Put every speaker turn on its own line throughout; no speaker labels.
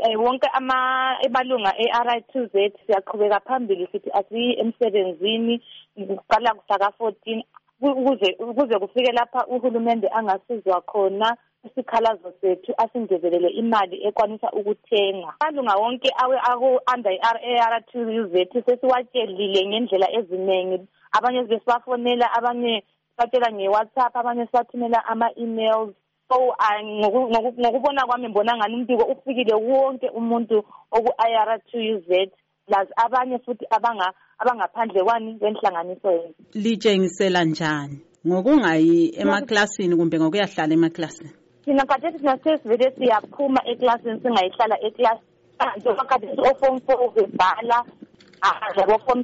wonke emalunga e-RI2Z siyaqhubeka phambili sithi asiyi emsebenzini kuqala kusaka 14 ukuze kufike lapha uhulumende angasizwa khona isikhalazo sethu asingezelele imali ekwanisa ukuthenga. Amalunga wonke under i-RI2Z sesiwatshelile ngendlela eziningi, abanye besibafonela, abanye batshela nge-WhatsApp, abanye sibathumela ama-emails. So ngokubona kwami ngibona ngani umbiko ufikile wonke umuntu oku-IR2Z plus abanye futhi abangaphandle kwenhlanganiso yethu.
Litshengisela njani ngokungayi emaklasini kumbe ngokuyahlala emaklasini?
Thina kade sivele siyaphuma eklasini singayihlala eklasini. Njengoba kade o-form 4 bebhala labo-form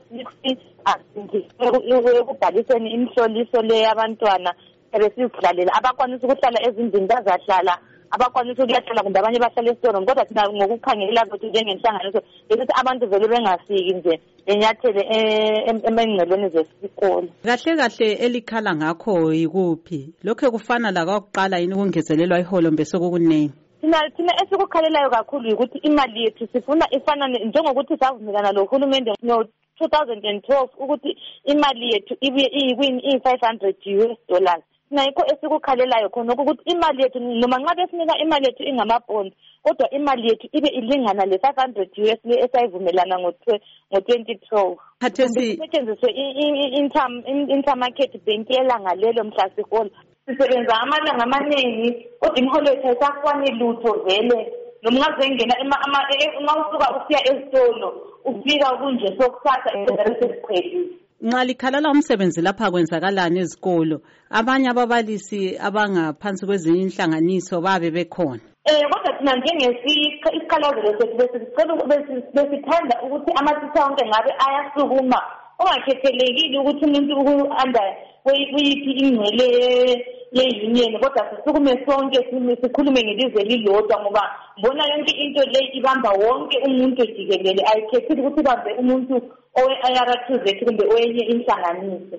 6 ekubhaliseni imihloliso le yabantwana besikudlalela. Abakwanisa ukuhlala ezindlini bazahlala, abakwanisa ukuyahlala kumbe abanye bahlala esitolo. Kodwa thina ngokukhangela kwethu njengenhlanganiso ukuthi abantu vele bengafiki nje enyathele emengcelweni zesikolo.
Kahle elikhala ngakho yikuphi? Lokho kufana la kwakuqala yini ukungezelelwa iholo mbese kokunengi?
Thina esikukhalelayo kakhulu ukuthi imali yethu sifuna ifana njengokuthi savumelana lo hulumende no-2012 ukuthi imali yethu ibuye iyi-$500. Nayikho esikukhalelayo khona ukuthi imali yethu noma nxa besinika imali yethu ingama-bond, kodwa imali yethu ibe ilingana le-$500 le esayivumelana ngo-2012.
Khathesi
kusetshenziswe intermarket bank yelanga lelo mhla sihola. Sisebenza amalanga amaningi kodwa imiholo yethu ayisafani lutho vele. Noma ungazengena uma usuka usiya esitolo ufika kunje sokusasa sesiqhelile.
Nxa likhalala umsebenzi lapha kwenzakalani ezikolo? Abanye ababalisi abangaphansi kwezinye inhlanganiso babe bekhona.
Kodwa thina njengesikhalazelo sethu besithanda ukuthi amathisha onke ngabe ayasukuma, ungakhethelekile ukuthi umuntu under kuyiphi ingcele ye-union, kodwa sisukume sonke sikhulume ngelizwe lilodwa ngoba mbona yonke into le ibamba wonke umuntu jikelele, ayikhethile ukuthi ibambe umuntu owe-IR2Z kumbe owenye inhlanganiso.